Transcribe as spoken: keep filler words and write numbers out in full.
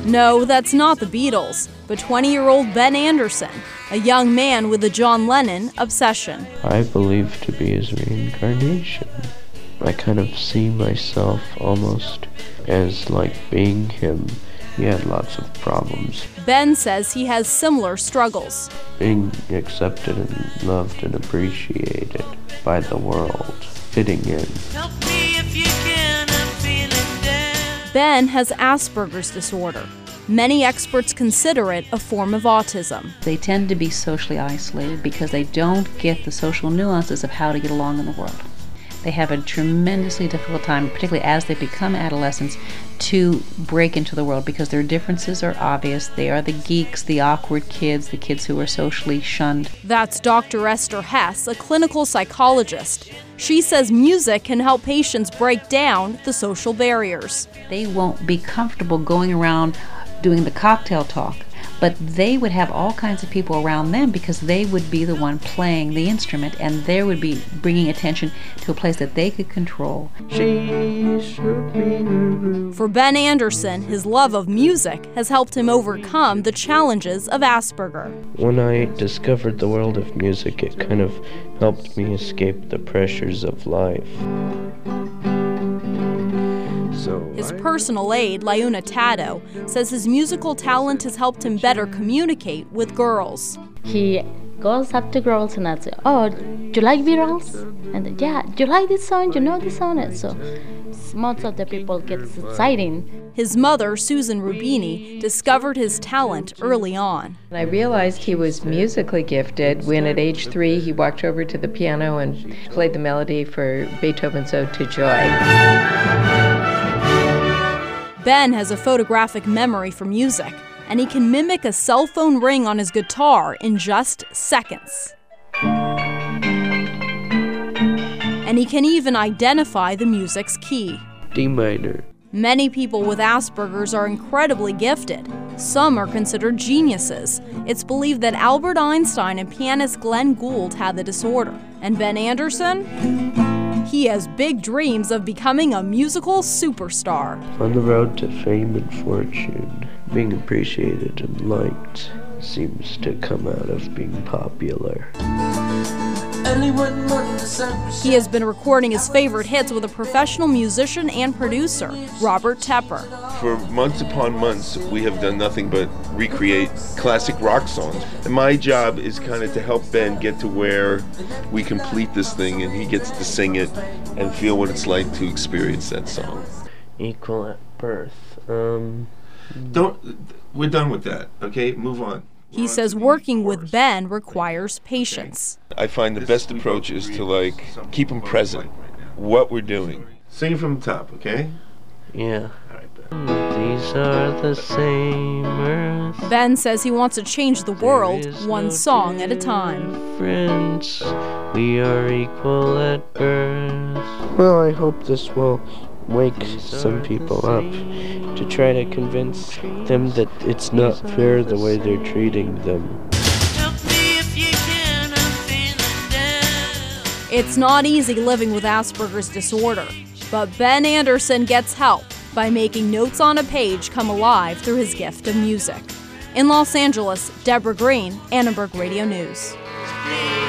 No, that's not the Beatles, but twenty-year-old Ben Anderson, a young man with a John Lennon obsession. I believe to be his reincarnation. I kind of see myself almost as like being him. He had lots of problems. Ben says he has similar struggles. Being accepted and loved and appreciated by the world. Fitting in. Help me if you can, I'm feeling down. Ben has Asperger's disorder. Many experts consider it a form of autism. They tend to be socially isolated because they don't get the social nuances of how to get along in the world. They have a tremendously difficult time, particularly as they become adolescents, to break into the world because their differences are obvious. They are the geeks, the awkward kids, the kids who are socially shunned. That's Doctor Esther Hess, a clinical psychologist. She says music can help patients break down the social barriers. They won't be comfortable going around doing the cocktail talk, but they would have all kinds of people around them because they would be the one playing the instrument, and they would be bringing attention to a place that they could control. For Ben Anderson, his love of music has helped him overcome the challenges of Asperger. When I discovered the world of music, it kind of helped me escape the pressures of life. His personal aide, Liuna Tado, says his musical talent has helped him better communicate with girls. He goes up to girls and I say, "Oh, do you like Beatles?" And yeah, "Do you like this song? You know this song?" And so most of the people get exciting. His mother, Susan Rubini, discovered his talent early on. I realized he was musically gifted when at age three he walked over to the piano and played the melody for Beethoven's Ode to Joy. Ben has a photographic memory for music, and he can mimic a cell phone ring on his guitar in just seconds. And he can even identify the music's key. D minor. Many people with Asperger's are incredibly gifted. Some are considered geniuses. It's believed that Albert Einstein and pianist Glenn Gould had the disorder. And Ben Anderson? He has big dreams of becoming a musical superstar. On the road to fame and fortune, being appreciated and liked seems to come out of being popular. He has been recording his favorite hits with a professional musician and producer, Robert Tepper. For months upon months, we have done nothing but recreate classic rock songs. And my job is kind of to help Ben get to where we complete this thing and he gets to sing it and feel what it's like to experience that song. Equal at birth. Um. Don't. We're done with that. Okay, move on. He says working with Ben requires patience. I find the best approach is to like keep him present, what we're doing. Sing it from the top, okay? Yeah. These are the same earth. Ben says he wants to change the world one song at a time. Friends, we are equal at birth. Well, I hope this will wake some people up to try to convince them that it's not fair the way they're treating them. It's not easy living with Asperger's disorder, but Ben Anderson gets help by making notes on a page come alive through his gift of music. In Los Angeles, Deborah Green, Annenberg Radio News.